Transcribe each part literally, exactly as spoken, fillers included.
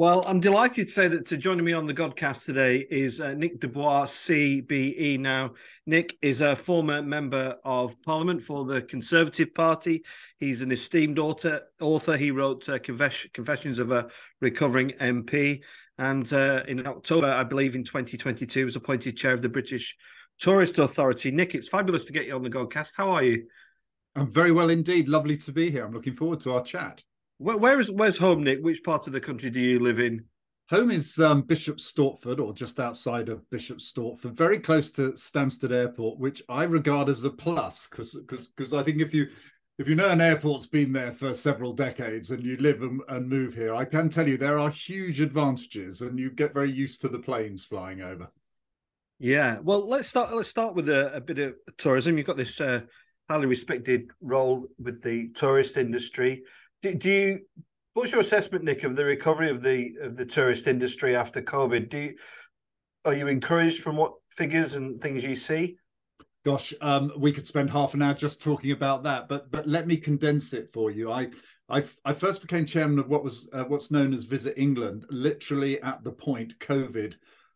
Well, I'm delighted to say that to joining me on the Godcast today is uh, Nick Dubois, C B E. Now, Nick is a former member of Parliament for the Conservative Party. He's an esteemed author. author. He wrote uh, Confess- Confessions of a Recovering M P. And uh, in October, I believe in twenty twenty-two, was appointed chair of the British Tourist Authority. Nick, it's fabulous to get you on the Godcast. How are you? I'm very well indeed. Lovely to be here. I'm looking forward to our chat. Where, where is where's home, Nick? Which part of the country do you live in? Home is um, Bishop Stortford, or just outside of Bishop Stortford, very close to Stansted Airport, which I regard as a plus, because because because I think if you if you know an airport's been there for several decades and you live and, and move here, I can tell you there are huge advantages, and you get very used to the planes flying over. Yeah, well, let's start. Let's start with a, a bit of tourism. You've got this uh, highly respected role with the tourist industry. Do, do you? What's your assessment, Nick, of the recovery of the of the tourist industry after COVID? Do you, are you encouraged from what figures and things you see? Gosh, um, we could spend half an hour just talking about that, but but let me condense it for you. I I, I first became chairman of what was uh, what's known as Visit England, literally at the point COVID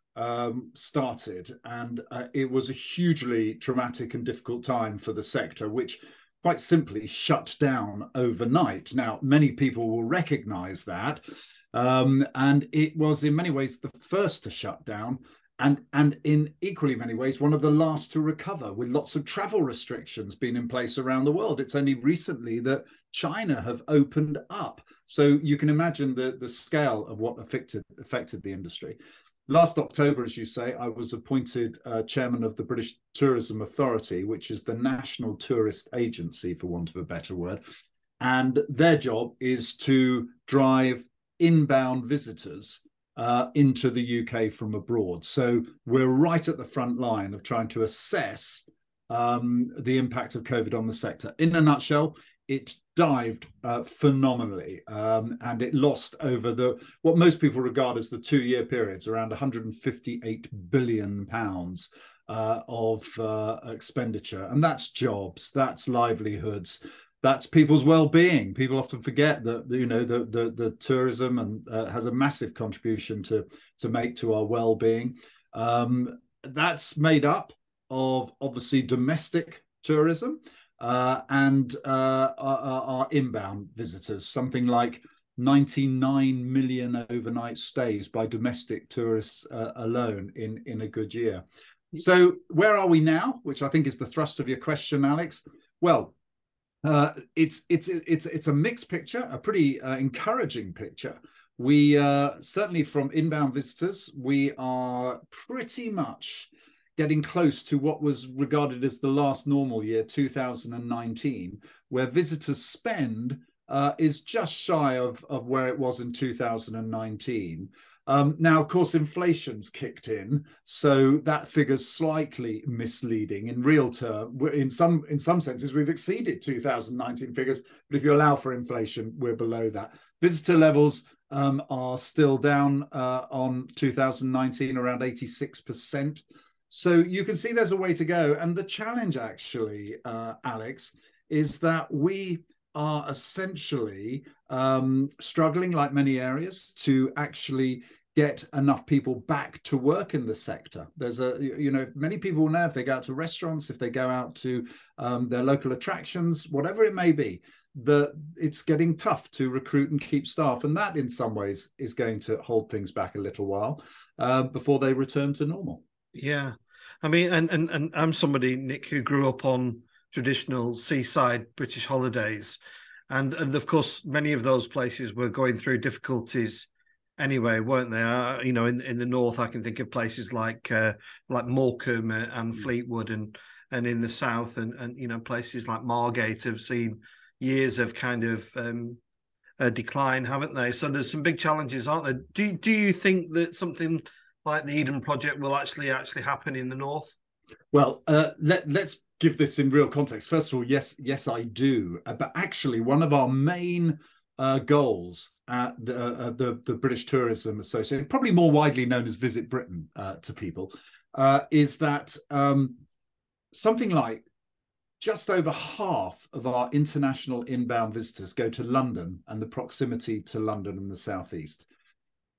um, started, and uh, it was a hugely traumatic and difficult time for the sector, which quite simply shut down overnight. Now, many people will recognize that. Um, and it was in many ways the first to shut down, and, and in equally many ways, one of the last to recover, with lots of travel restrictions being in place around the world. It's only recently that China have opened up. So you can imagine the, the scale of what affected, affected the industry. Last October, as you say, I was appointed uh, chairman of the British Tourism Authority, which is the national tourist agency, for want of a better word. And their job is to drive inbound visitors uh, into the U K from abroad. So we're right at the front line of trying to assess um, the impact of COVID on the sector. In a nutshell, it dived uh, phenomenally, um, and it lost over the what most people regard as the two-year periods around one hundred fifty-eight billion pounds uh, of uh, expenditure, and that's jobs, that's livelihoods, that's people's well-being. People often forget that you know the the, the tourism and uh, has a massive contribution to to make to our well-being. Um, that's made up of obviously domestic tourism. Uh, and uh, our, our inbound visitors, something like ninety-nine million overnight stays by domestic tourists uh, alone in, in a good year. So where are we now? Which I think is the thrust of your question, Alex. Well, uh, it's it's it's it's a mixed picture, a pretty uh, encouraging picture. We uh, certainly from inbound visitors, we are pretty much getting close to what was regarded as the last normal year, two thousand nineteen, where visitors' spend uh, is just shy of, of where it was in two thousand nineteen. Um, now, of course, inflation's kicked in, so that figure's slightly misleading. In real term, in some in some senses, we've exceeded two thousand nineteen figures, but if you allow for inflation, we're below that. Visitor levels um, are still down uh, on two thousand nineteen, around eighty-six percent. So you can see there's a way to go. And the challenge actually, uh, Alex, is that we are essentially um, struggling, like many areas, to actually get enough people back to work in the sector. There's a, you know, many people know if they go out to restaurants, if they go out to um, their local attractions, whatever it may be, that it's getting tough to recruit and keep staff. And that in some ways is going to hold things back a little while uh, before they return to normal. Yeah, I mean, and, and and I'm somebody, Nick, who grew up on traditional seaside British holidays, and and of course many of those places were going through difficulties anyway, weren't they? Uh, you know, in in the north, I can think of places like uh, like Morecambe and Fleetwood, and and in the south, and and you know places like Margate have seen years of kind of um, a decline, haven't they? So there's some big challenges, aren't there? Do do you think that something like the Eden Project will actually actually happen in the north? Well, uh, let, let's give this in real context. First of all, yes, yes, I do. Uh, but actually, one of our main uh, goals at the, uh, the, the British Tourism Association, probably more widely known as Visit Britain uh, to people, uh, is that um, something like just over half of our international inbound visitors go to London and the proximity to London and the southeast.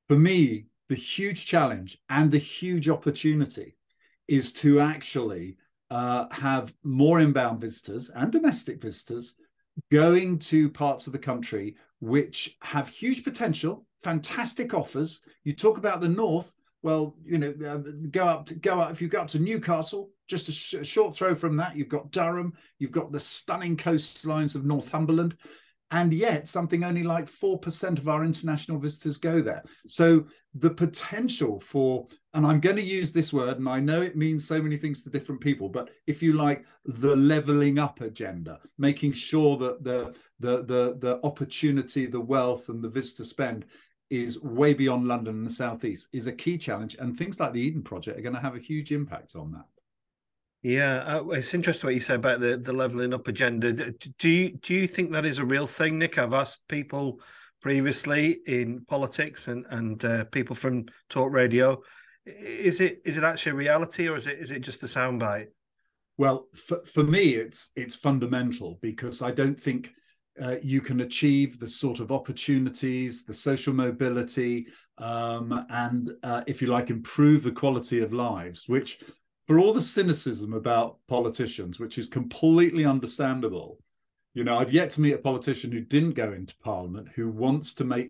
For me, the huge challenge and the huge opportunity is to actually uh, have more inbound visitors and domestic visitors going to parts of the country which have huge potential, fantastic offers. You talk about the north. Well, you know, uh, go up to go up. If you go up to Newcastle, just a, sh a short throw from that, you've got Durham. You've got the stunning coastlines of Northumberland. And yet something only like four percent of our international visitors go there. So the potential for, and I'm going to use this word, and I know it means so many things to different people, but if you like, the leveling up agenda, making sure that the, the, the, the opportunity, the wealth and the visitor spend is way beyond London and the Southeast is a key challenge. And things like the Eden Project are going to have a huge impact on that. Yeah, uh, it's interesting what you say about the, the levelling up agenda. Do you do you think that is a real thing, Nick? I've asked people previously in politics and and uh, people from talk radio. Is it is it actually a reality, or is it is it just a soundbite? Well, for, for me, it's it's fundamental, because I don't think uh, you can achieve the sort of opportunities, the social mobility, um, and uh, if you like, improve the quality of lives, which, for all the cynicism about politicians, which is completely understandable, you know, I've yet to meet a politician who didn't go into Parliament who wants to make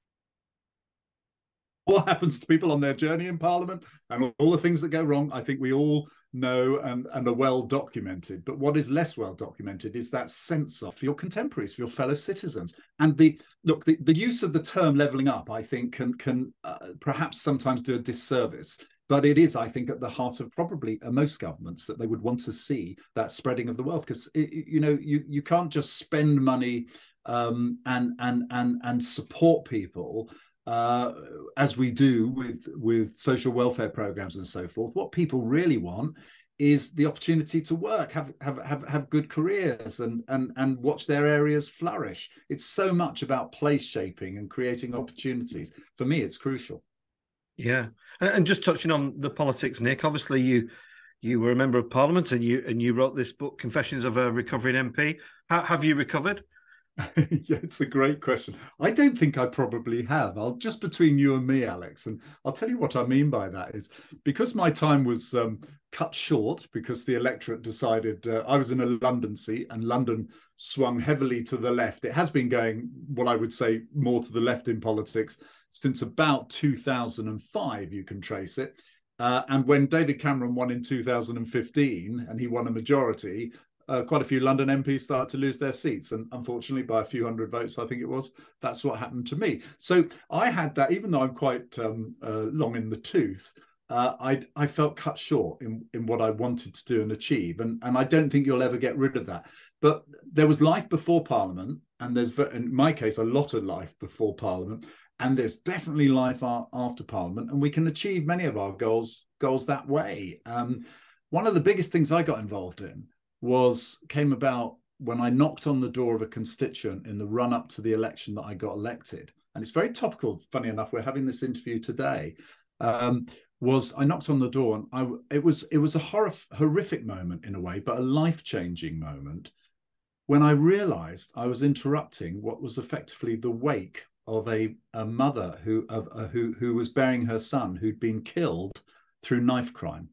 what happens to people on their journey in Parliament and all the things that go wrong. I think we all know and, and are well documented. But what is less well documented is that sense of, for your contemporaries, for your fellow citizens. And the look, the, the use of the term levelling up, I think, can, can uh, perhaps sometimes do a disservice. But it is, I think, at the heart of probably uh, most governments, that they would want to see that spreading of the wealth, because you know you you can't just spend money um, and and and and support people uh, as we do with with social welfare programs and so forth. What people really want is the opportunity to work, have have have, have good careers, and and and watch their areas flourish. It's so much about place shaping and creating opportunities. For me, it's crucial. Yeah, and just touching on the politics, Nick. Obviously, you you were a member of Parliament, and you and you wrote this book, Confessions of a Recovering M P. How, have you recovered? Yeah, it's a great question. I don't think I probably have. I'll just between you and me, Alex, and I'll tell you what I mean by that is because my time was um, cut short because the electorate decided uh, I was in a London seat and London swung heavily to the left. It has been going what I would say more to the left in politics since about two thousand five. You can trace it. Uh, and when David Cameron won in two thousand fifteen and he won a majority, Uh, quite a few London M Ps started to lose their seats, and unfortunately by a few hundred votes, I think it was, that's what happened to me. So I had that, even though I'm quite um, uh, long in the tooth, uh, I, I felt cut short in, in what I wanted to do and achieve, and, and I don't think you'll ever get rid of that. But there was life before Parliament, and there's, in my case, a lot of life before Parliament, and there's definitely life after Parliament, and we can achieve many of our goals, goals that way. Um, one of the biggest things I got involved in was came about when I knocked on the door of a constituent in the run up to the election that I got elected. And it's very topical, funny enough, we're having this interview today, um, was I knocked on the door, and I, it was it was a horror, horrific moment in a way, but a life-changing moment when I realized I was interrupting what was effectively the wake of a, a mother who, of, uh, who, who was burying her son who'd been killed through knife crime.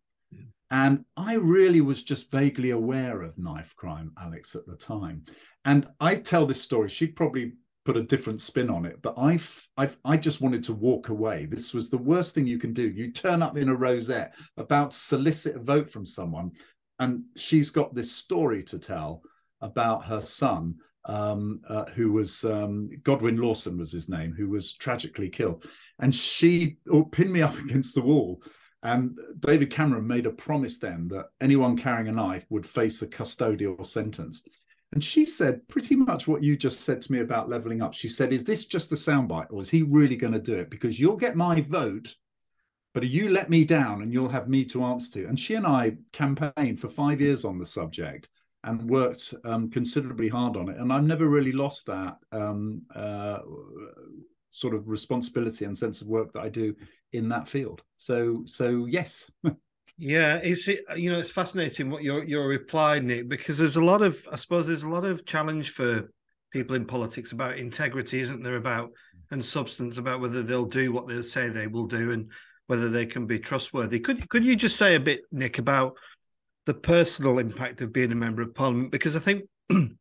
And I really was just vaguely aware of knife crime, Alex, at the time. And I tell this story, she'd probably put a different spin on it, but I've, I've, I just wanted to walk away. This was the worst thing you can do. You turn up in a rosette about to solicit a vote from someone, and she's got this story to tell about her son, um, uh, who was, um, Godwin Lawson was his name, who was tragically killed. And she pinned me up against the wall. And David Cameron made a promise then that anyone carrying a knife would face a custodial sentence. And she said pretty much what you just said to me about levelling up. She said, is this just a soundbite, or is he really going to do it? Because you'll get my vote, but you let me down and you'll have me to answer to. And she and I campaigned for five years on the subject and worked um, considerably hard on it. And I've never really lost that um, uh, sort of responsibility and sense of work that I do in that field. So, so yes. Yeah, it's you know it's fascinating what your your reply, Nick, because there's a lot of I suppose there's a lot of challenge for people in politics about integrity, isn't there? About and substance about whether they'll do what they say they will do and whether they can be trustworthy. Could could you just say a bit, Nick, about the personal impact of being a member of Parliament? Because I think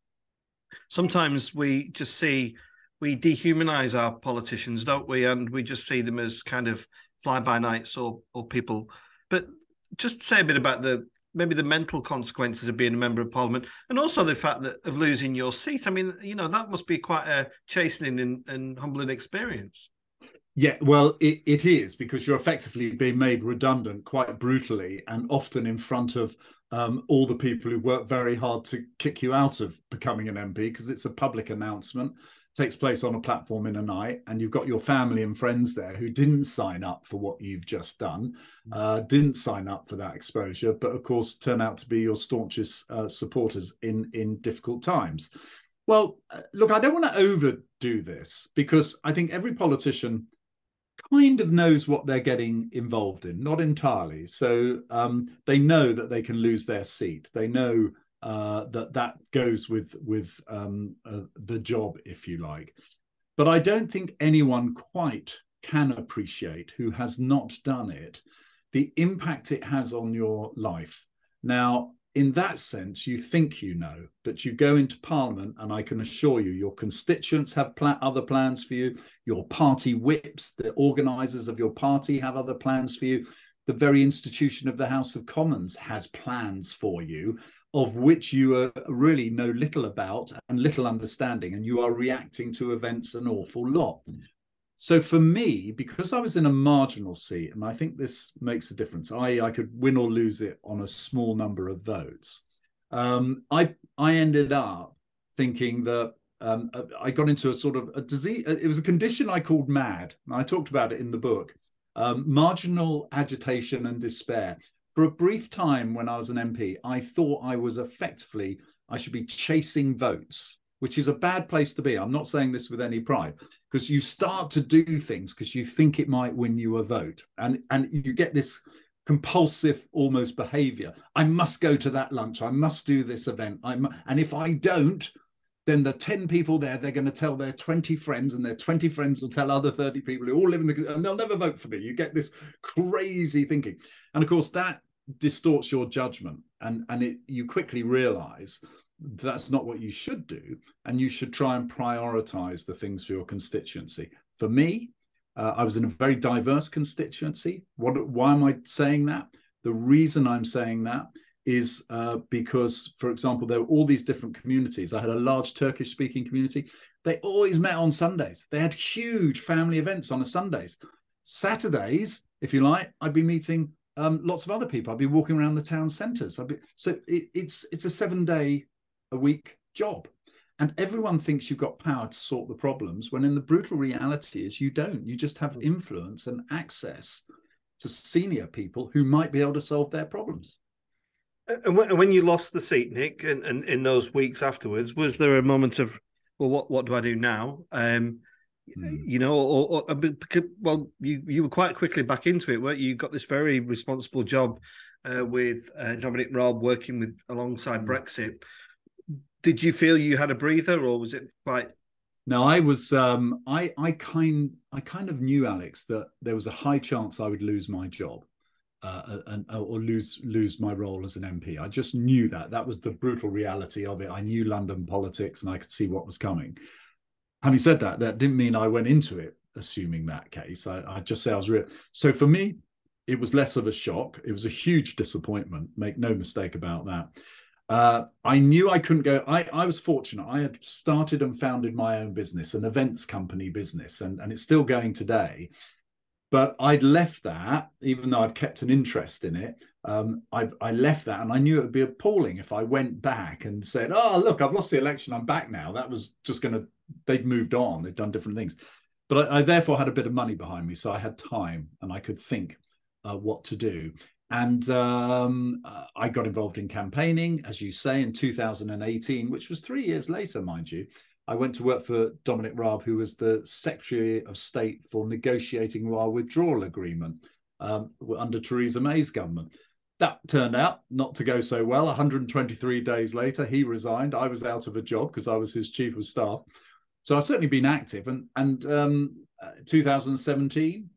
sometimes we just see, we dehumanize our politicians, don't we? And we just see them as kind of fly-by-nights or or people. But just say a bit about the maybe the mental consequences of being a member of Parliament, and also the fact that of losing your seat. I mean, you know, that must be quite a chastening and, and humbling experience. Yeah, well, it, it is, because you're effectively being made redundant quite brutally, and often in front of um, all the people who work very hard to kick you out of becoming an M P, because it's a public announcement, takes place on a platform in a night, and you've got your family and friends there who didn't sign up for what you've just done, uh, didn't sign up for that exposure, but of course turn out to be your staunchest uh, supporters in, in difficult times. Well, look, I don't want to overdo this, because I think every politician kind of knows what they're getting involved in, not entirely. So um, they know that they can lose their seat. They know uh, that that goes with, with um, uh, the job, if you like. But I don't think anyone quite can appreciate, who has not done it, the impact it has on your life. Now, in that sense, you think you know, but you go into Parliament, and I can assure you, your constituents have pl- other plans for you. Your party whips, the organisers of your party, have other plans for you. The very institution of the House of Commons has plans for you, of which you uh, really know little about and little understanding, and you are reacting to events an awful lot. So for me, because I was in a marginal seat, and I think this makes a difference, I, I could win or lose it on a small number of votes, um, I, I ended up thinking that um, I got into a sort of a disease. It was a condition I called MAD, and I talked about it in the book, um, marginal agitation and despair. For a brief time when I was an M P, I thought I was effectively, I should be chasing votes, which is a bad place to be. I'm not saying this with any pride, because you start to do things because you think it might win you a vote. And, and you get this compulsive almost behavior. I must go to that lunch. I must do this event. I'm, and if I don't, then the ten people there, they're going to tell their twenty friends, and their twenty friends will tell other thirty people who all live in the, and they'll never vote for me. You get this crazy thinking. And of course, that distorts your judgment. And, and it, you quickly realize that's not what you should do, and you should try and prioritize the things for your constituency. For me, uh, I was in a very diverse constituency. What, why am I saying that? The reason I'm saying that is uh, because, for example, there were all these different communities. I had a large Turkish-speaking community. They always met on Sundays. They had huge family events on a Sundays. Saturdays, if you like, I'd be meeting um, lots of other people. I'd be walking around the town centres. I'd be, so it, it's it's a seven-day a week job, and everyone thinks you've got power to sort the problems, when in the brutal reality is you don't. You just have influence and access to senior people who might be able to solve their problems. And when you lost the seat, Nick, and, and in those weeks afterwards, was there a moment of, well, what what do I do now? Um, mm. You know, or, or because, well, you you were quite quickly back into it, weren't you? You got this very responsible job uh, with uh, Dominic Raab working with alongside mm. Brexit. Did you feel you had a breather, or was it quite? No, I was. Um, I I kind I kind of knew, Alex, that there was a high chance I would lose my job, uh, and or lose lose my role as an M P. I just knew that. That was the brutal reality of it. I knew London politics, and I could see what was coming. Having said that, that didn't mean I went into it assuming that case. I, I just say I was real. So for me, it was less of a shock. It was a huge disappointment. Make no mistake about that. Uh, I knew I couldn't go. I, I was fortunate. I had started and founded my own business, an events company business, and, and it's still going today. But I'd left that, even though I've kept an interest in it. Um, I, I left that, and I knew it would be appalling if I went back and said, oh, look, I've lost the election. I'm back now. That was just going to, they'd moved on. They'd done different things. But I, I therefore had a bit of money behind me. So I had time, and I could think uh, what to do. And um, uh, I got involved in campaigning, as you say, in two thousand eighteen, which was three years later, mind you. I went to work for Dominic Raab, who was the Secretary of State for negotiating our withdrawal agreement um, under Theresa May's government. That turned out not to go so well. one hundred twenty-three days later, he resigned. I was out of a job because I was his chief of staff. so I've certainly been active. And and um, two thousand seventeen,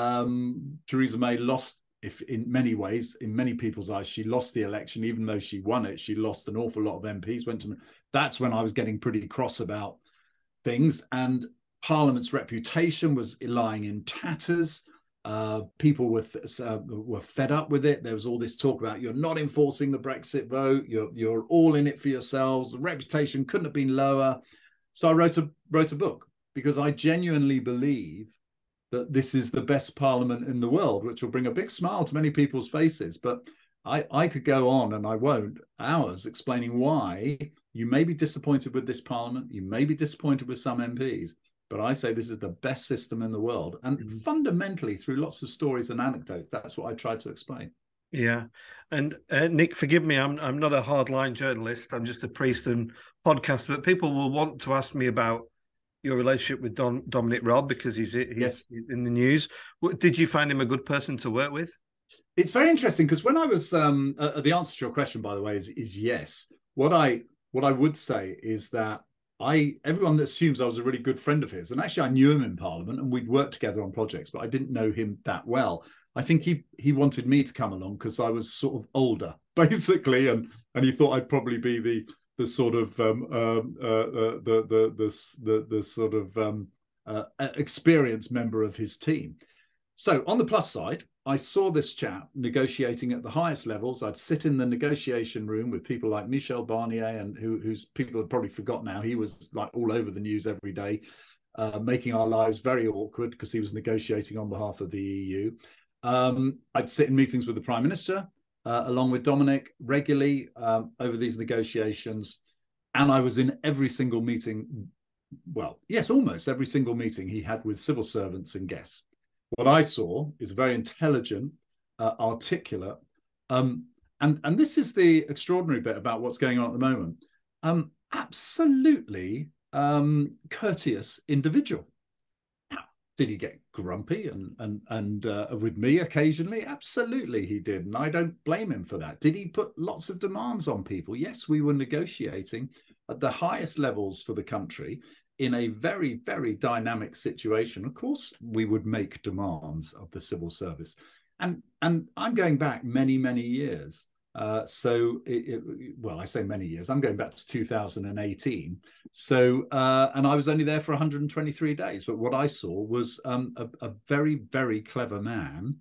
um, Theresa May lost, if in many ways, in many people's eyes, she lost the election. Even though she won it, she lost an awful lot of M Ps. Went to that's when I was getting pretty cross about things, and Parliament's reputation was lying in tatters. Uh, people were uh, were fed up with it. There was all this talk about you're not enforcing the Brexit vote. You're you're all in it for yourselves. The reputation couldn't have been lower. So I wrote a wrote a book because I genuinely believe that this is the best Parliament in the world, which will bring a big smile to many people's faces. But I I could go on, and I won't, hours explaining why you may be disappointed with this Parliament. You may be disappointed with some M Ps. But I say this is the best system in the world. And mm-hmm. fundamentally, through lots of stories and anecdotes, that's what I tried to explain. Yeah. And uh, Nick, forgive me, I'm I'm not a hardline journalist. I'm just a priest and podcaster. But people will want to ask me about your relationship with Don, Dominic Raab because he's he's yes. in the news. Did you find him a good person to work with? It's very interesting because when I was, um, uh, the answer to your question, by the way, is, is yes. What I what I would say is that I, everyone that assumes I was a really good friend of his, and actually I knew him in Parliament and we'd worked together on projects, but I didn't know him that well. I think he he wanted me to come along because I was sort of older, basically, and and he thought I'd probably be the the sort of um, um, uh, uh, the, the the the the sort of um, uh, experienced member of his team. So on the plus side, I saw this chap negotiating at the highest levels. I'd sit in the negotiation room with people like Michel Barnier, and who, who's people have probably forgot now. He was like all over the news every day, uh, making our lives very awkward because he was negotiating on behalf of the E U. Um, I'd sit in meetings with the Prime Minister, uh, along with Dominic, regularly um, over these negotiations. And I was in every single meeting, well, yes, almost every single meeting he had with civil servants and guests. What I saw is very intelligent, uh, articulate, um, and, and this is the extraordinary bit about what's going on at the moment, um, absolutely um, courteous individual. Now, did he get grumpy and, and, and uh, with me occasionally? Absolutely he did, and I don't blame him for that. Did he put lots of demands on people? Yes, we were negotiating at the highest levels for the country, in a very, very dynamic situation. Of course, we would make demands of the civil service. And, and I'm going back many, many years. Uh, so, it, it, well, I say many years. I'm going back to two thousand eighteen. So, uh, and I was only there for one hundred twenty-three days. But what I saw was um, a, a very, very clever man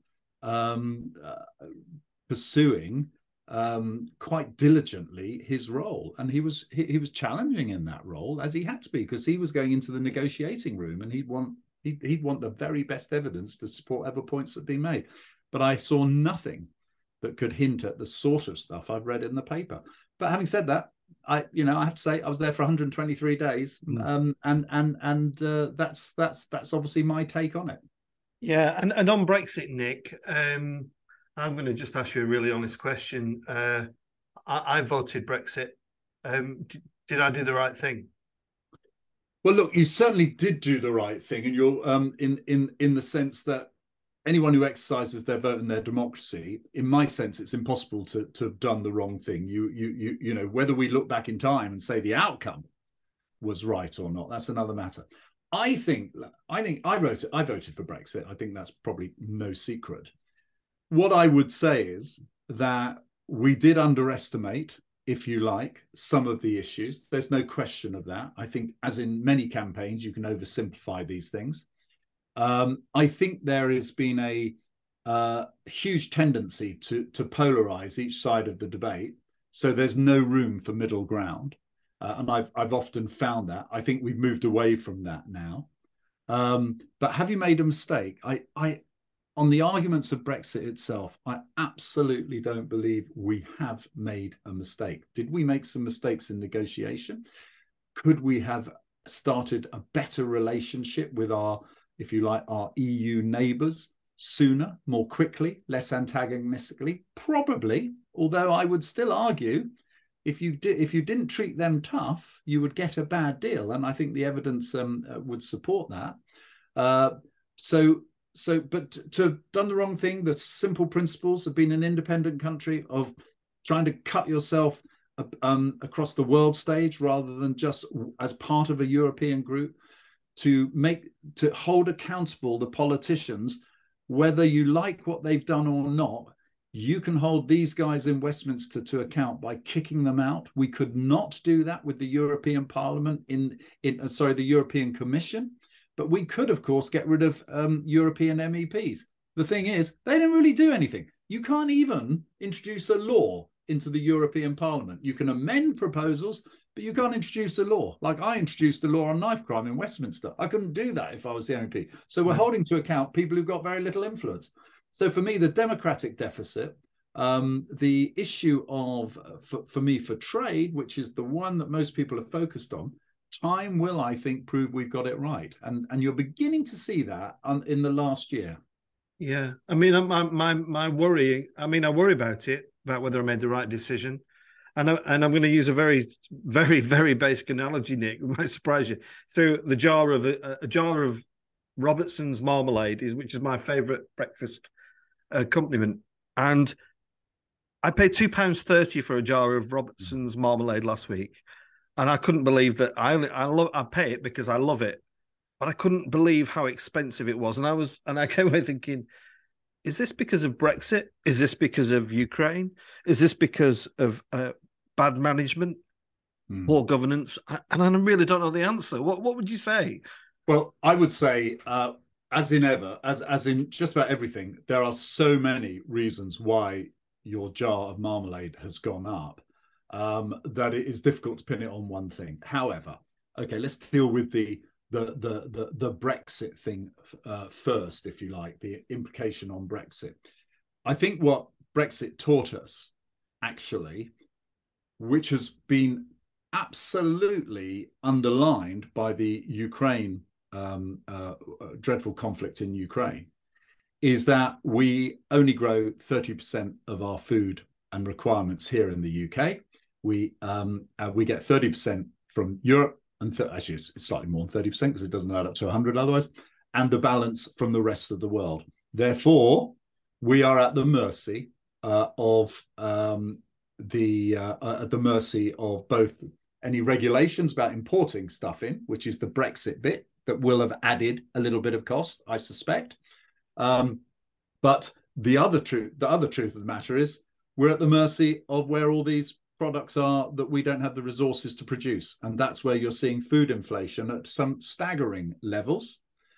um, uh, pursuing Um, quite diligently his role, and he was he, he was challenging in that role, as he had to be, because he was going into the negotiating room and he'd want he'd, he'd want the very best evidence to support whatever points that had been made. But I saw nothing that could hint at the sort of stuff I've read in the paper. But having said that, I you know I have to say I was there for one hundred twenty-three days, mm. um, and and and uh, that's that's that's obviously my take on it. Yeah, and and on Brexit, Nick. Um... I'm going to just ask you a really honest question. Uh, I, I voted Brexit. Um, did, did I do the right thing? Well, look, you certainly did do the right thing, and you're um, in in in the sense that anyone who exercises their vote and their democracy, in my sense, it's impossible to to have done the wrong thing. You you you you know, whether we look back in time and say the outcome was right or not, that's another matter. I think I think I wrote it. I voted for Brexit. I think that's probably no secret. What I would say is that we did underestimate, if you like, some of the issues. There's no question of that. I think, as in many campaigns, you can oversimplify these things. Um, I think there has been a uh, huge tendency to, to polarize each side of the debate. So there's no room for middle ground. Uh, and I've, I've often found that. I think we've moved away from that now. Um, but have you made a mistake? I, I, On the arguments of Brexit itself, I absolutely don't believe we have made a mistake. Did we make some mistakes in negotiation? Could we have started a better relationship with our, if you like, our E U neighbours sooner, more quickly, less antagonistically? Probably, although I would still argue if you did, if you didn't treat them tough, you would get a bad deal, and I think the evidence um, would support that. Uh, so. So, but to have done the wrong thing, the simple principles of being an independent country, of trying to cut yourself um, across the world stage rather than just as part of a European group, to make to hold accountable the politicians, whether you like what they've done or not. You can hold these guys in Westminster to account by kicking them out. We could not do that with the European Parliament in, in sorry, the European Commission, but we could, of course, get rid of um, European M E Ps. The thing is, they don't really do anything. You can't even introduce a law into the European Parliament. You can amend proposals, but you can't introduce a law. Like I introduced a law on knife crime in Westminster. I couldn't do that if I was the M E P. So we're holding to account people who've got very little influence. So for me, the democratic deficit, um, the issue of, for, for me, for trade, which is the one that most people are focused on, time will, I think, prove we've got it right. And, and you're beginning to see that on, in the last year. Yeah. I mean, my, my, my worry, I mean, I worry about it, about whether I made the right decision. And, I, and I'm going to use a very, very, very basic analogy, Nick. It might surprise you. Through the jar of a, a jar of Robertson's marmalade, is which is my favourite breakfast accompaniment, and I paid two pounds thirty for a jar of Robertson's marmalade last week, and I couldn't believe that. I only, I love I pay it because I love it, but I couldn't believe how expensive it was, and I was and I came away thinking, is this because of Brexit? Is this because of Ukraine? Is this because of uh, bad management, mm. poor governance? And I really don't know the answer. What what would you say? Well, I would say. Uh... As in ever, as, as in just about everything, there are so many reasons why your jar of marmalade has gone up um, that it is difficult to pin it on one thing. However, okay, let's deal with the the the the, the Brexit thing uh, first, if you like, the implication on Brexit. I think what Brexit taught us, actually, which has been absolutely underlined by the Ukraine Um, uh, dreadful conflict in Ukraine, is that we only grow thirty percent of our food and requirements here in the U K. We um, uh, we get thirty percent from Europe, and th actually it's, it's slightly more than thirty percent because it doesn't add up to one hundred otherwise, and the balance from the rest of the world. Therefore, we are at the mercy uh, of um, the uh, uh, at the mercy of both any regulations about importing stuff in, which is the Brexit bit, that will have added a little bit of cost, I suspect. Um, but the other truth, the other truth of the matter is we're at the mercy of where all these products are that we don't have the resources to produce. And that's where you're seeing food inflation at some staggering levels,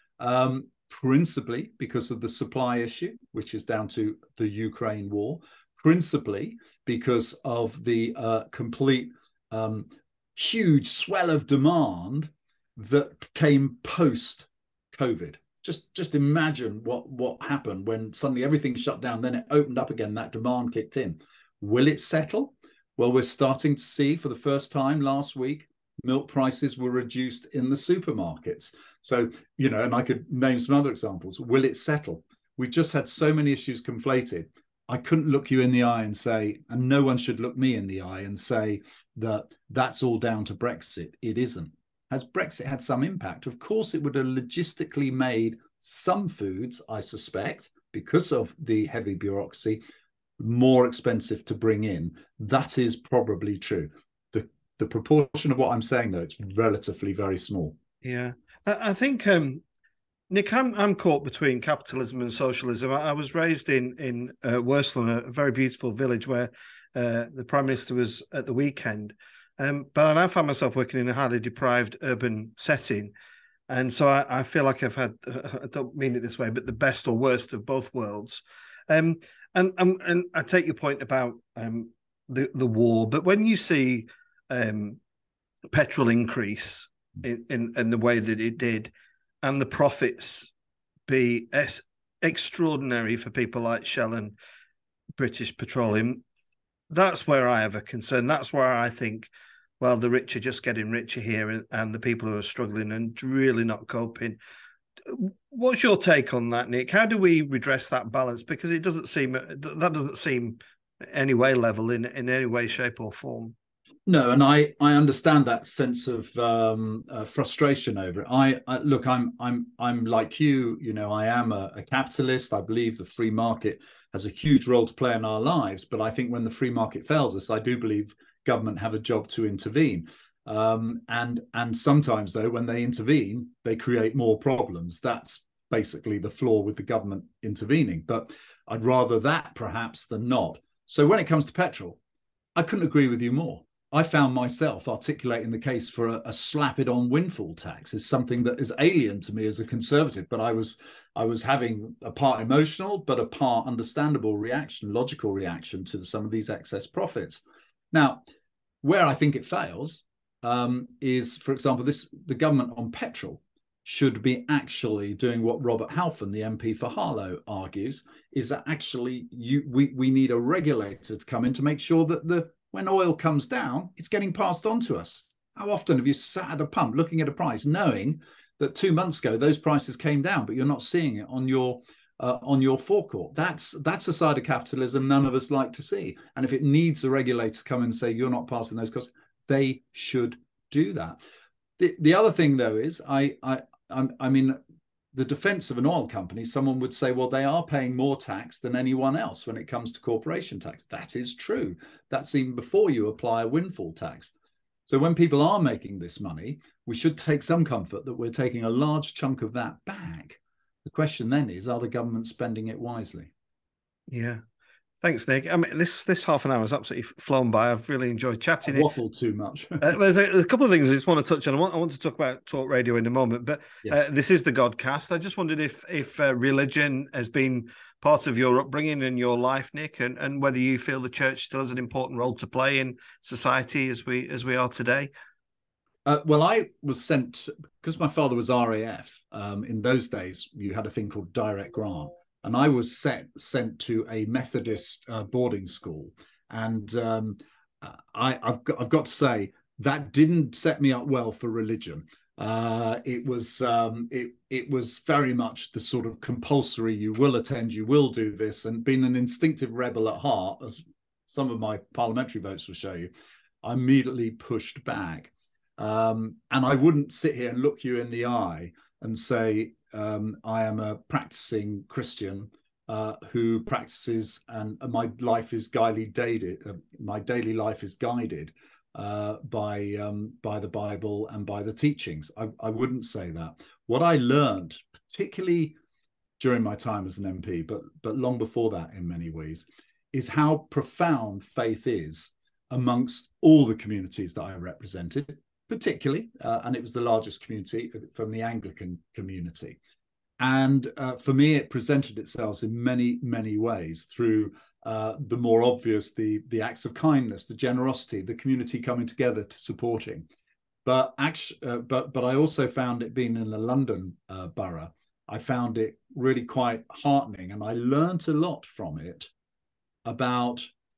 um, principally because of the supply issue, which is down to the Ukraine war, principally because of the uh, complete um, huge swell of demand that came post-COVID. Just, just imagine what, what happened when suddenly everything shut down, then it opened up again, that demand kicked in. Will it settle? Well, we're starting to see for the first time last week, milk prices were reduced in the supermarkets. So, you know, and I could name some other examples. Will it settle? We just had so many issues conflated. I couldn't look you in the eye and say, and no one should look me in the eye and say that that's all down to Brexit. It isn't. Has Brexit had some impact? Of course, it would have logistically made some foods, I suspect, because of the heavy bureaucracy, more expensive to bring in. That is probably true. The, the proportion of what I'm saying, though, it's relatively very small. Yeah, I, I think, um, Nick, I'm, I'm caught between capitalism and socialism. I, I was raised in, in uh, Worsland, a very beautiful village where uh, the Prime Minister was at the weekend. Um, but I now find myself working in a highly deprived urban setting. And so I, I feel like I've had, uh, I don't mean it this way, but the best or worst of both worlds. Um, and, and and I take your point about um, the, the war, but when you see um, petrol increase in, in, in the way that it did, and the profits be es- extraordinary for people like Shell and British Petroleum, that's where I have a concern. That's where I think, well, the rich are just getting richer here, and, and the people who are struggling and really not coping. What's your take on that, Nick? How do we redress that balance? Because it doesn't seem that doesn't seem any way level in in any way, shape, or form. No, and I I understand that sense of um, uh, frustration over it. I, I look, I'm I'm I'm like you. You know, I am a, a capitalist. I believe the free market has a huge role to play in our lives. But I think when the free market fails us, I do believe government have a job to intervene. Um, and and sometimes, though, when they intervene, they create more problems. That's basically the flaw with the government intervening. But I'd rather that perhaps than not. So when it comes to petrol, I couldn't agree with you more. I found myself articulating the case for a, a slap it on windfall tax is something that is alien to me as a conservative, but I was I was having a part emotional, but a part understandable reaction, logical reaction to some of these excess profits. Now, where I think it fails um, is, for example, this the government on petrol should be actually doing what Robert Halfon, the M P for Harlow, argues, is that actually you we, we need a regulator to come in to make sure that the when oil comes down, it's getting passed on to us. How often have you sat at a pump looking at a price, knowing that two months ago those prices came down, but you're not seeing it on your uh, on your forecourt? That's that's a side of capitalism none of us like to see. And if it needs a regulator to come in and say you're not passing those costs, they should do that. The the other thing though is I I I, I mean. The defense of an oil company, someone would say, well, they are paying more tax than anyone else when it comes to corporation tax. That is true. That's even before you apply a windfall tax. So when people are making this money, we should take some comfort that we're taking a large chunk of that back. The question then is, are the government spending it wisely? Yeah. Thanks, Nick. I mean, this this half an hour has absolutely flown by. I've really enjoyed chatting. I waffled too much. uh, there's a, a couple of things I just want to touch on. I want, I want to talk about talk radio in a moment, but yes. uh, this is the Godcast. I just wondered if if uh, religion has been part of your upbringing and your life, Nick, and, and whether you feel the church still has an important role to play in society as we as we are today. Uh, well, I was sent, because my father was R A F, um, in those days, you had a thing called direct grant. And I was sent, sent to a Methodist uh, boarding school. And um, I, I've, got, I've got to say, that didn't set me up well for religion. Uh, it was um, it, it was very much the sort of compulsory, you will attend, you will do this. And being an instinctive rebel at heart, as some of my parliamentary votes will show you, I immediately pushed back. Um, and I wouldn't sit here and look you in the eye and say, Um, I am a practicing Christian uh, who practices, and my life is guided. Uh, my daily life is guided uh, by um, by the Bible and by the teachings. I, I wouldn't say that. What I learned, particularly during my time as an M P, but but long before that, in many ways, is how profound faith is amongst all the communities that I represented. Particularly, uh, and it was the largest community from the Anglican community. And uh, for me, it presented itself in many, many ways through uh, the more obvious, the, the acts of kindness, the generosity, the community coming together to supporting. But, actually, uh, but, but I also found it being in the London uh, borough, I found it really quite heartening. And I learned a lot from it about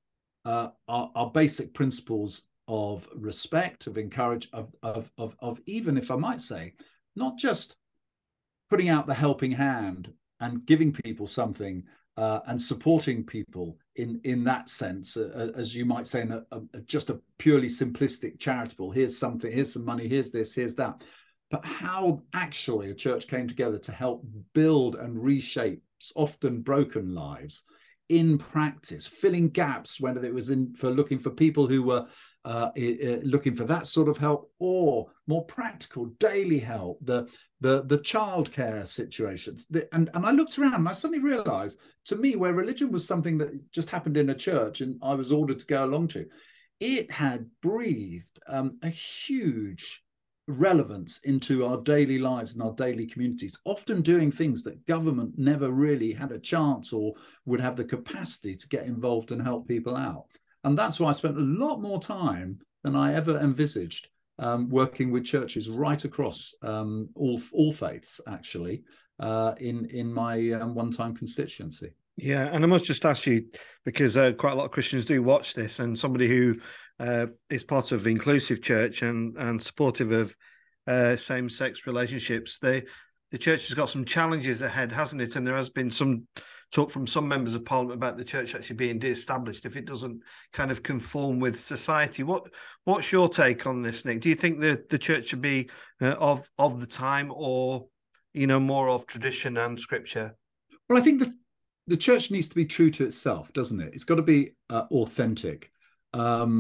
uh, our, our basic principles of respect, of encourage, of, of, of, of even, if I might say, not just putting out the helping hand and giving people something uh, and supporting people in, in that sense, uh, as you might say, in a, a, just a purely simplistic charitable, here's something, here's some money, here's this, here's that. But how actually a church came together to help build and reshape often broken lives in practice, filling gaps, whether it was in for looking for people who were uh, uh, looking for that sort of help, or more practical daily help, the the the childcare situations. The, and and I looked around and I suddenly realised, to me, where religion was something that just happened in a church and I was ordered to go along to, it had breathed um, a huge relevance into our daily lives and our daily communities, often doing things that government never really had a chance or would have the capacity to get involved and help people out. And that's why I spent a lot more time than I ever envisaged um, working with churches right across um, all, all faiths, actually, uh, in, in my um, one-time constituency. Yeah, and I must just ask you, because uh, quite a lot of Christians do watch this, and somebody who uh, is part of Inclusive Church and, and supportive of uh, same-sex relationships, they, the church has got some challenges ahead, hasn't it? And there has been some talk from some members of Parliament about the church actually being de-established if it doesn't kind of conform with society. What What's your take on this, Nick? Do you think that the church should be uh, of of the time, or, you know, more of tradition and scripture? Well, I think that the church needs to be true to itself, doesn't it? It's got to be uh, authentic. Um,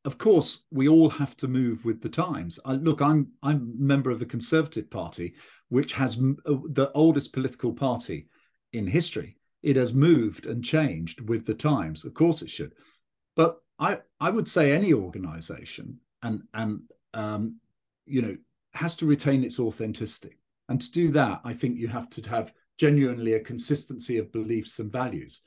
of course, we all have to move with the times. I, look, I'm I'm a member of the Conservative Party, which has the oldest political party in history. It has moved and changed with the times. Of course, it should. But I I would say any organisation and and um, you know has to retain its authenticity. And to do that, I think you have to have genuinely a consistency of beliefs and values.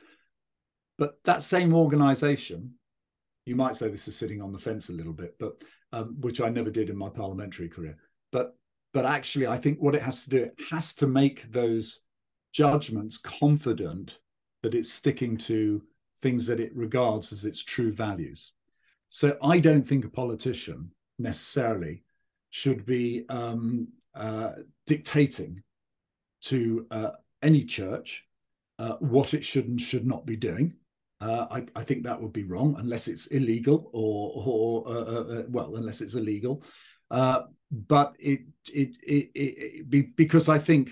But that same organisation, you might say this is sitting on the fence a little bit, but um, which I never did in my parliamentary career. But but actually, I think what it has to do, it has to make those judgments confident that it's sticking to things that it regards as its true values. So I don't think a politician necessarily should be um, uh, dictating to uh, any church uh, what it should and should not be doing. Uh, I, I think that would be wrong unless it's illegal or, or uh, uh, well, unless it's illegal. Uh, but it, it, it, it, it be, because I think,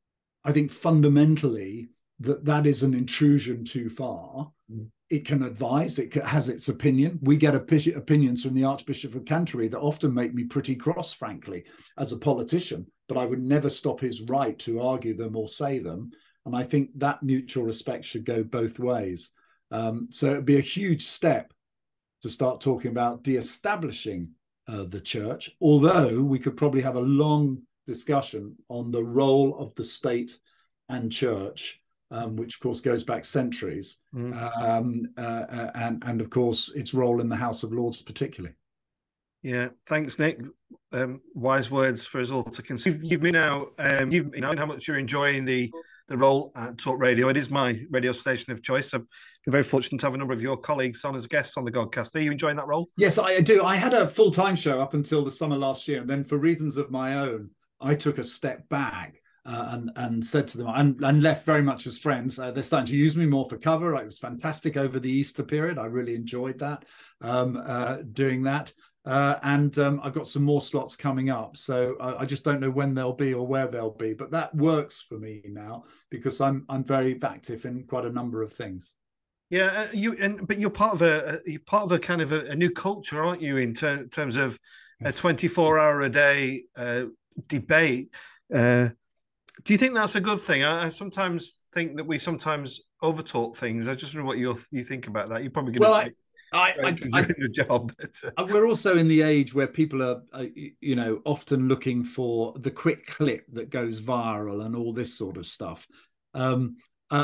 I think fundamentally that that is an intrusion too far. Mm. It can advise, it has its opinion. We get opinions from the Archbishop of Canterbury that often make me pretty cross, frankly, as a politician, but I would never stop his right to argue them or say them. And I think that mutual respect should go both ways. Um, so it'd be a huge step to start talking about de-establishing uh, the church, although we could probably have a long discussion on the role of the state and church, um, which of course goes back centuries, mm. um, uh, and, and of course its role in the House of Lords particularly. Yeah, thanks, Nick. Um, wise words for us all to consider. You've, you've been now, um, you've you know how much you're enjoying the the role at Talk Radio. It is my radio station of choice. I've been very fortunate to have a number of your colleagues on as guests on the Godcast. Are you enjoying that role? Yes, I do. I had a full-time show up until the summer last year, and then for reasons of my own, I took a step back uh, and and said to them, and, and left very much as friends. Uh, they're starting to use me more for cover. It was fantastic over the Easter period. I really enjoyed that, um, uh, doing that. Uh, and um, I've got some more slots coming up. So I, I just don't know when they'll be or where they'll be. But that works for me now because I'm I'm very active in quite a number of things. Yeah, uh, you and but you're part of a you're part of a kind of a, a new culture, aren't you? In ter terms of a twenty-four hour a day uh, debate. Uh, do you think that's a good thing? I, I sometimes think that we sometimes overtalk things. I just wonder what you you think about that. You're probably going to well, say. I, I, I, the job. But, uh, we're also in the age where people are, uh, you know, often looking for the quick clip that goes viral and all this sort of stuff. Um, uh,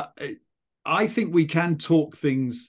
I think we can talk things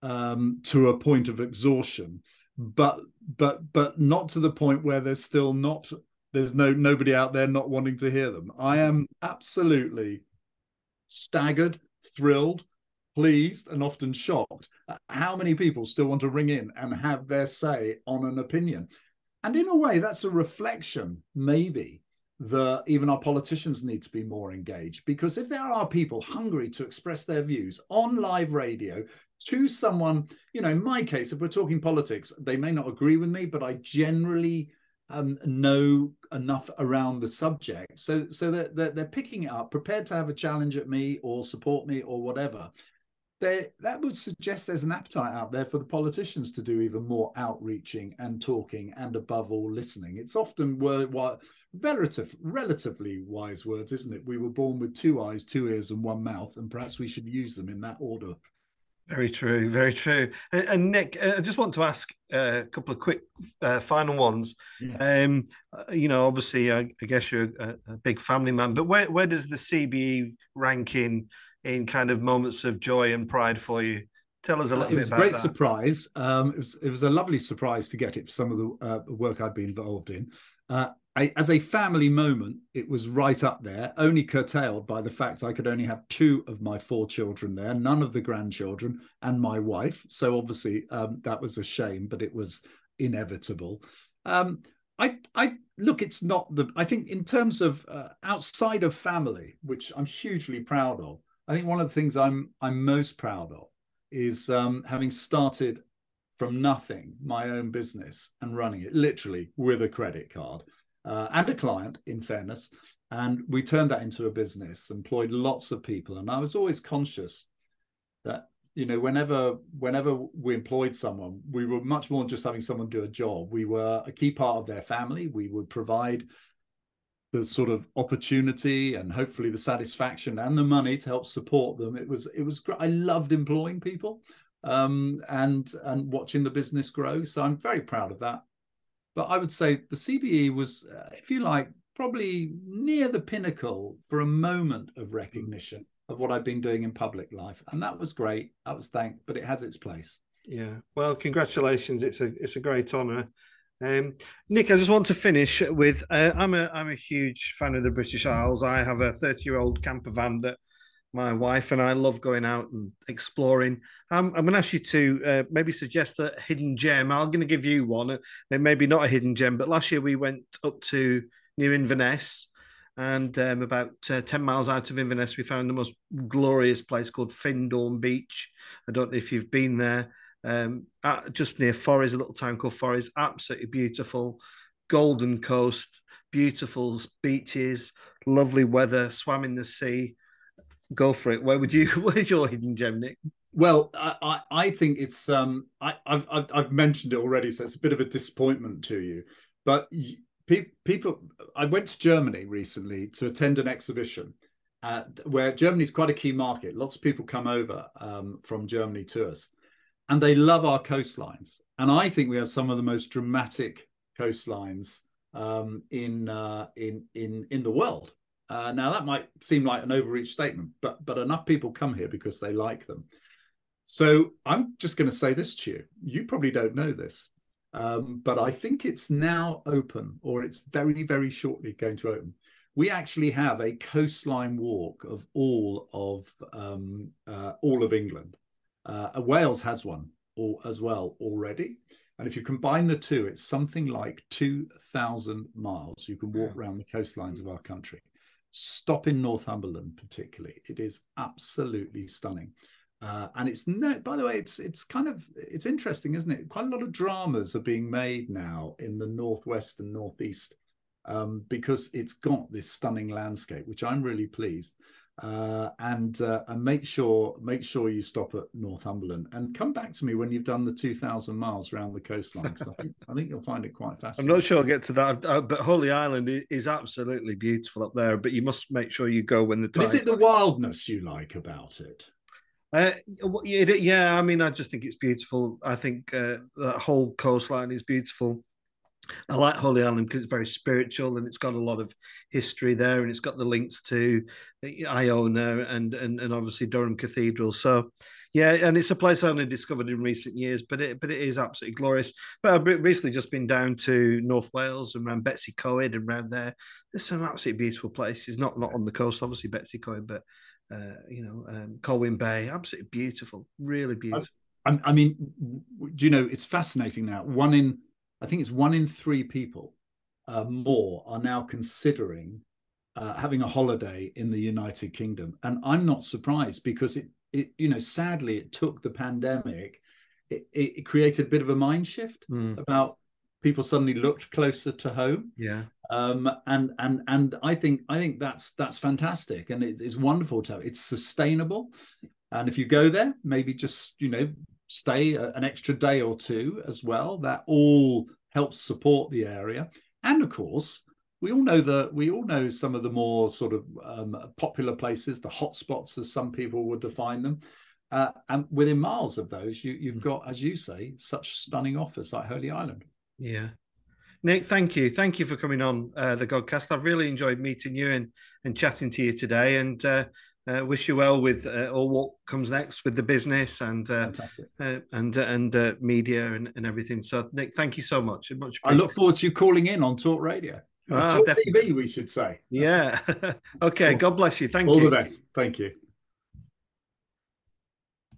um, to a point of exhaustion, but but but not to the point where there's still not there's no nobody out there not wanting to hear them. I am absolutely staggered, thrilled, pleased, and often shocked at how many people still want to ring in and have their say on an opinion. And in a way, that's a reflection, maybe, that even our politicians need to be more engaged. Because if there are people hungry to express their views on live radio to someone, you know, in my case, if we're talking politics, they may not agree with me, but I generally um, know enough around the subject. So, so that they're, they're picking it up, prepared to have a challenge at me or support me or whatever. There, that would suggest there's an appetite out there for the politicians to do even more outreaching and talking and above all listening. It's often word, relative, relatively wise words, isn't it? We were born with two eyes, two ears and one mouth, and perhaps we should use them in that order. Very true, very true. And, and Nick, I just want to ask a couple of quick uh, final ones. Yeah. Um, you know, obviously, I, I guess you're a, a big family man, but where, where does the C B E rank in in kind of moments of joy and pride for you? Tell us a little uh, bit about that. It was a great surprise. Um, it was it was a lovely surprise to get it for some of the uh, work I'd been involved in. Uh, I, as a family moment, it was right up there, only curtailed by the fact I could only have two of my four children there, none of the grandchildren, and my wife. So obviously um, that was a shame, but it was inevitable. Um, I, I look, it's not the, I think in terms of uh, outside of family, which I'm hugely proud of, I think one of the things I'm I'm most proud of is um, having started from nothing my own business and running it literally with a credit card uh, and a client, in fairness. And we turned that into a business, employed lots of people. And I was always conscious that you know, whenever whenever we employed someone, we were much more than just having someone do a job. We were a key part of their family. We would provide the sort of opportunity and hopefully the satisfaction and the money to help support them. It was it was great. I loved employing people um, and and watching the business grow. So I'm very proud of that. But I would say the C B E was, uh, if you like, probably near the pinnacle for a moment of recognition of what I've been doing in public life. And that was great. I was thanked, but it has its place. Yeah. Well, congratulations. It's a it's a great honour. Um, Nick, I just want to finish with, uh, I'm a I'm a huge fan of the British Isles. I have a thirty-year-old camper van that my wife and I love going out and exploring. Um, I'm going to ask you to uh, maybe suggest a hidden gem. I'm going to give you one. Uh, maybe not a hidden gem, but last year we went up to near Inverness, and um, about uh, ten miles out of Inverness, we found the most glorious place called Findorn Beach. I don't know if you've been there. Um, at, just near Forres, a little town called Forres, absolutely beautiful, golden coast, beautiful beaches, lovely weather, swam in the sea. Go for it. Where would you? Where's your hidden gem, Nick? Well, I, I think it's um, I, I've I've mentioned it already, so it's a bit of a disappointment to you. But pe- people, I went to Germany recently to attend an exhibition, uh, where Germany's quite a key market. Lots of people come over um, from Germany to us, and they love our coastlines. And I think we have some of the most dramatic coastlines um, in uh, in in in the world. Uh, now, that might seem like an overreach statement, but but enough people come here because they like them. So I'm just going to say this to you. You probably don't know this, um, but I think it's now open, or it's very, very shortly going to open. We actually have a coastline walk of all of um, uh, all of England. Uh, Wales has one all, as well already. And if you combine the two, it's something like two thousand miles. You can walk around the coastlines of our country. Stop in Northumberland, particularly. It is absolutely stunning. Uh, and it's no, by the way, it's it's kind of, it's interesting, isn't it? Quite a lot of dramas are being made now in the Northwest and Northeast um, because it's got this stunning landscape, which I'm really pleased. Uh, and uh, and make sure make sure you stop at Northumberland and come back to me when you've done the two thousand miles around the coastline. I think I think you'll find it quite fascinating. I'm not sure I'll get to that, but Holy Island is absolutely beautiful up there. But you must make sure you go when the time. Is it the wildness you like about it? Uh, yeah, I mean, I just think it's beautiful. I think uh, that whole coastline is beautiful. I like Holy Island because it's very spiritual and it's got a lot of history there, and it's got the links to Iona and and, and obviously Durham Cathedral. So, yeah, and it's a place I only discovered in recent years, but it but it is absolutely glorious. But I've recently just been down to North Wales and around Betsy Coed and around there. There's some absolutely beautiful places. Not not on the coast, obviously Betsy Coed, but uh, you know, um, Colwyn Bay, absolutely beautiful, really beautiful. I, I mean, do you know, it's fascinating now. One in I think it's one in three people uh, more are now considering uh, having a holiday in the United Kingdom. And I'm not surprised because it, it you know, sadly, it took the pandemic, it, it created a bit of a mind shift mm. about people suddenly looked closer to home. Yeah. Um, and and and I think I think that's that's fantastic, and it, it's wonderful to have. It's sustainable, and if you go there, maybe just you know. stay an extra day or two as well. That all helps support the area. And of course, we all know that we all know some of the more sort of um, popular places, the hotspots, as some people would define them. Uh, and within miles of those, you, you've got, as you say, such stunning offers like Holy Island. Yeah. Nick, thank you. Thank you for coming on uh, the Godcast. I've really enjoyed meeting you and, and chatting to you today. And uh, Uh, wish you well with uh, all what comes next with the business and uh, uh, and uh, and uh, media and, and everything. So, Nick, thank you so much. much I look forward to you calling in on Talk Radio. Ah, Talk definitely. T V, we should say. Yeah. Okay. God bless you. Thank all you. All the best. Thank you.